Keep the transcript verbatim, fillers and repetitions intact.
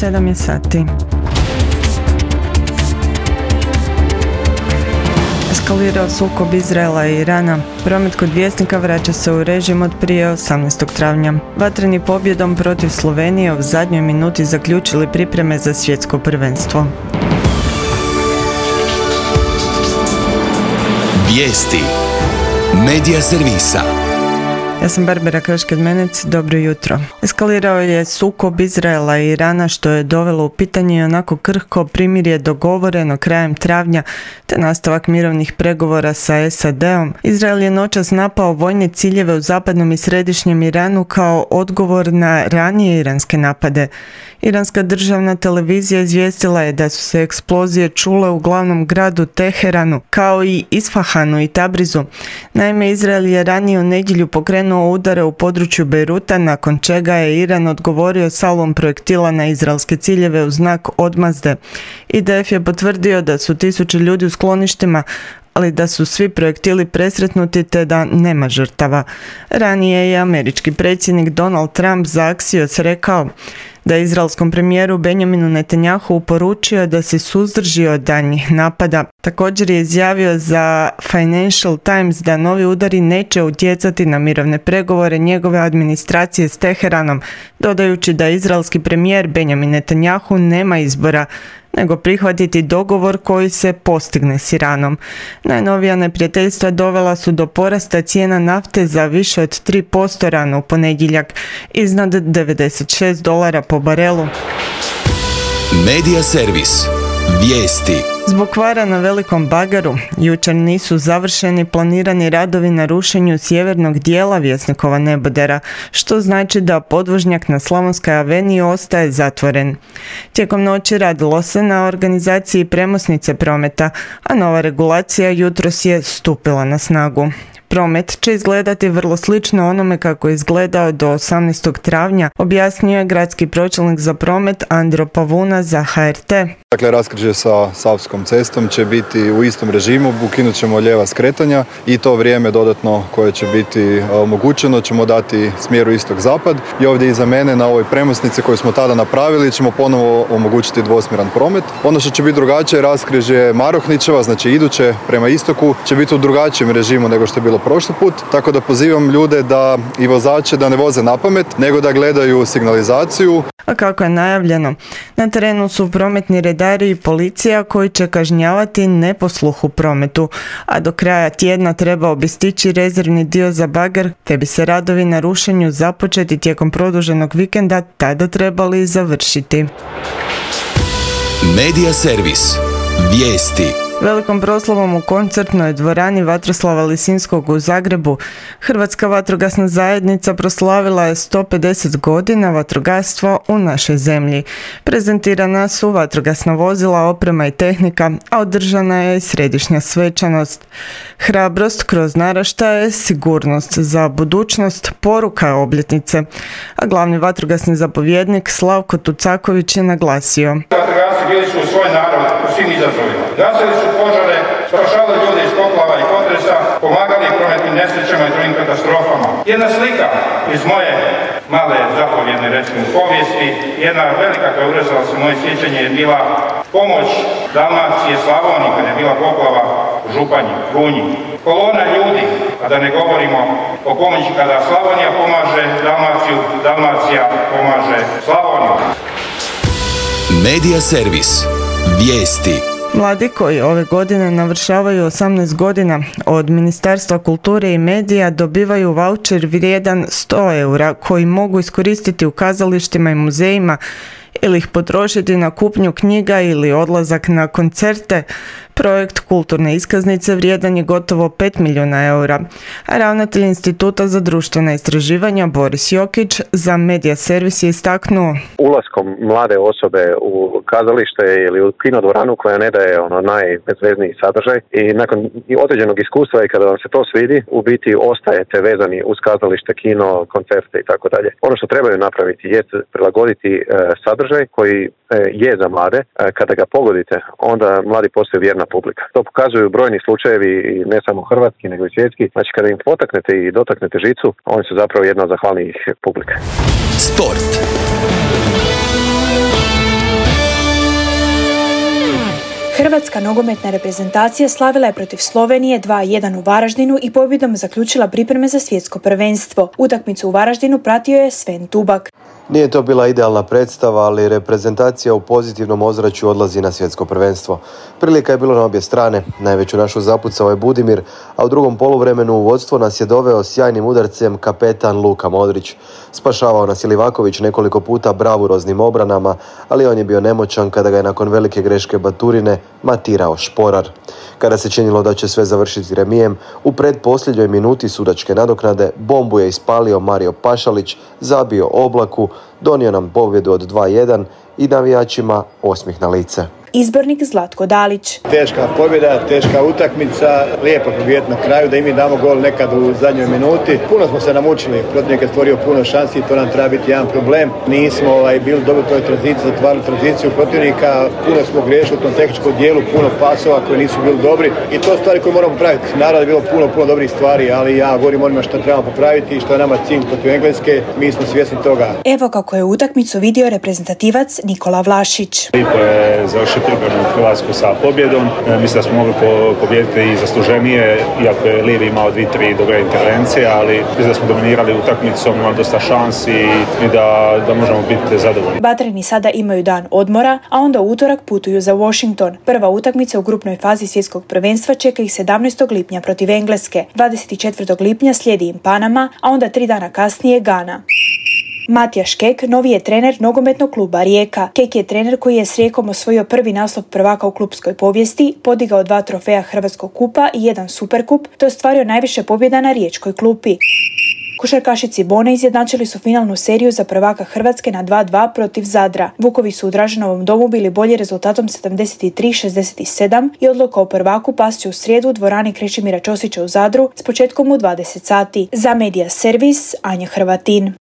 sedam je sati. Eskalirao sukob Izraela i Irana. Promet kod Vjesnika vraća se u režim od prije osamnaestog travnja. Vatreni pobjedom protiv Slovenije u zadnjoj minuti zaključili pripreme za svjetsko prvenstvo. Vijesti Medija servisa. Ja sam Barbara Kršked-Menec, dobro jutro. Eskalirao je sukob Izraela i Irana što je dovelo u pitanje i onako krhko primirje dogovoreno krajem travnja te nastavak mirovnih pregovora sa es a de-om. Izrael je noćas napao vojne ciljeve u zapadnom i središnjem Iranu kao odgovor na ranije iranske napade. Iranska državna televizija izvijestila je da su se eksplozije čule u glavnom gradu Teheranu, kao i Isfahanu i Tabrizu. Naime, Izrael je ranije u nedjelju pokrenuo udare u području Bejruta, nakon čega je Iran odgovorio salvom projektila na izraelske ciljeve u znak odmazde. i de ef je potvrdio da su tisuće ljudi u skloništima, ali da su svi projektili presretnuti te da nema žrtava. Ranije je američki predsjednik Donald Trump za Axios rekao da je izraelskom premijeru Benjaminu Netanjahu poručio da se suzdrži od daljnjih napada. Također je izjavio za Financial Times da novi udari neće utjecati na mirovne pregovore njegove administracije s Teheranom, dodajući da izraelski premijer Benjamin Netanjahu nema izbora nego prihvatiti dogovor koji se postigne s Iranom. Najnovija neprijateljstva dovela su do porasta cijena nafte za više od tri posto rano u ponedjeljak, iznad devedeset šest dolara po barelu. Medija servis. Vijesti. Zbog kvara na Velikom Bagaru jučer nisu završeni planirani radovi na rušenju sjevernog dijela Vjesnikova nebodera, što znači da podvožnjak na Slavonskoj aveniji ostaje zatvoren. Tijekom noći radilo se na organizaciji premosnice prometa, a nova regulacija jutros je stupila na snagu. Promet će izgledati vrlo slično onome kako je izgledao do osamnaestog travnja, objasnio je gradski pročelnik za promet Andro Pavuna za ha er te. Dakle, raskrižje sa Savskom cestom će biti u istom režimu, ukinut ćemo lijeva skretanja i to vrijeme dodatno koje će biti omogućeno ćemo dati smjeru istok-zapad i ovdje iza mene na ovoj premosnici koju smo tada napravili ćemo ponovo omogućiti dvosmjeran promet. Ono što će biti drugačije, raskrižje Marohničeva, znači iduće prema istoku, će biti u drugačijem režimu nego što je bilo prošli put, tako da pozivam ljude da i vozače da ne voze napamet, nego da gledaju signalizaciju. A kako je najavljeno, na terenu su prometni redari i policija koji će kažnjavati neposluh u prometu, a do kraja tjedna trebao bi stići rezervni dio za bager, te bi se radovi na rušenju započeti tijekom produženog vikenda tada trebali završiti. Medija servis. Vijesti. Velikom proslavom u koncertnoj dvorani Vatroslava Lisinskog u Zagrebu Hrvatska vatrogasna zajednica proslavila je sto pedeset godina vatrogastva u našoj zemlji. Prezentirana su vatrogasna vozila, oprema i tehnika, a održana je i središnja svečanost. Hrabrost kroz naraštaje, sigurnost za budućnost, poruka je obljetnice, a glavni vatrogasni zapovjednik Slavko Tucaković je naglasio. Vatrogasci bili su u svoj narod u svim izazovima. Gasili su požare, spašavali ljude iz poplava i potresa, pomagali prometnim nesrećama i drugim katastrofama. Jedna slika iz moje male zapovjedne, recimo, povijesti, jedna velika koja urezala se moje sjećanje je bila pomoć Dalmacije, Slavoniji, kada je bila poplava u Županji, Gunji. Kolona ljudi, a da ne govorimo o pomoći kada Slavonija pomaže Dalmaciju, Dalmacija pomaže Slavoniju. Medija servis. Vijesti. Mladi koji ove godine navršavaju osamnaest godina od Ministarstva kulture i medija dobivaju vaučer vrijedan sto eura koji mogu iskoristiti u kazalištima i muzejima ili ih potrošiti na kupnju knjiga ili odlazak na koncerte. Projekt kulturne iskaznice vrijedan je gotovo pet milijuna eura, a ravnatelj Instituta za društvena istraživanja Boris Jokić za Medija servis je istaknuo: Ulaskom mlade osobe u kazalište ili u kinodvoranu koja ne daje ono najbezvezniji sadržaj i nakon određenog iskustva i kada vam se to svidi, u biti ostajete vezani uz kazalište, kino, koncerte i tako dalje. Ono što trebaju napraviti je prilagoditi e, sadržaj koji e, je za mlade. E, kada ga pogodite, onda mladi postaju vjerna publika. To pokazuju brojni slučajevi, ne samo hrvatski, nego i svjetski. Znači, kada im potaknete i dotaknete žicu, oni su zapravo jedna od zahvalnijih publika. Sport. Hrvatska nogometna reprezentacija slavila je protiv Slovenije dva jedan u Varaždinu i pobjedom zaključila pripreme za svjetsko prvenstvo. Utakmicu u Varaždinu pratio je Sven Tubak. Nije to bila idealna predstava, ali reprezentacija u pozitivnom ozračju odlazi na svjetsko prvenstvo. Prilika je bilo na obje strane. Najveću našu zapucao je Budimir, a u drugom poluvremenu u vodstvo nas je doveo sjajnim udarcem kapetan Luka Modrić. Spašavao nas je Livaković nekoliko puta bravuroznim obranama, ali on je bio nemoćan kada ga je nakon velike greške Baturine matirao Šporar. Kada se činilo da će sve završiti remijem, u predposljednjoj minuti sudačke nadoknade bombu je ispalio Mario Pašalić, zabio Oblaku, donio nam pobjedu od dva jedan i navijačima osmijeh na lice. Izbornik Zlatko Dalić. Teška pobjeda, teška utakmica, lijepo pobijediti na kraju, da i mi damo gol nekad u zadnjoj minuti. Puno smo se namučili, protivnik je stvorio puno šansi i to nam treba biti jedan problem. Nismo ovaj, bili dobro u toj tranziciji, zatvarali tranziciju protivnika, puno smo griješili u tom tehničkom dijelu, puno pasova koji nisu bili dobri i to stvari koje moramo popraviti. Naravno je bilo puno, puno dobrih stvari, ali ja govorim onima što trebamo popraviti i što je nama cilj protiv Engleske, mi smo svjesni toga. Evo kako je utakmicu vidio reprezentativac Nikola Vlašić. Lipo je završiti pripremu Hrvatsku sa pobjedom. E, mislim da smo mogli po, pobijediti i zasluženije, iako je Livi imao dvije, tri dobre intervencije, ali mislim da smo dominirali utakmicom, imali dosta šansi i da, da možemo biti zadovoljni. Batreni sada imaju dan odmora, a onda u utorak putuju za Washington. Prva utakmica u grupnoj fazi svjetskog prvenstva čeka ih sedamnaestog lipnja protiv Engleske. dvadeset četvrtog lipnja slijedi im Panama, a onda tri dana kasnije Gana. Matijaš Kek novi je trener nogometnog kluba Rijeka. Kek je trener koji je s Rijekom osvojio prvi naslov prvaka u klubskoj povijesti, podigao dva trofeja Hrvatskog kupa i jedan superkup, te ostvario najviše pobjeda na riječkoj klupi. Košarkašici Bone izjednačili su finalnu seriju za prvaka Hrvatske na dva dva protiv Zadra. Vukovi su u Draženovom domu bili bolji rezultatom sedamdeset tri šezdeset sedam i odluka o prvaku past će u srijedu u dvorani Krešimira Ćosića u Zadru s početkom u dvadeset sati. Za Medija Servis, Anja Hrvatin.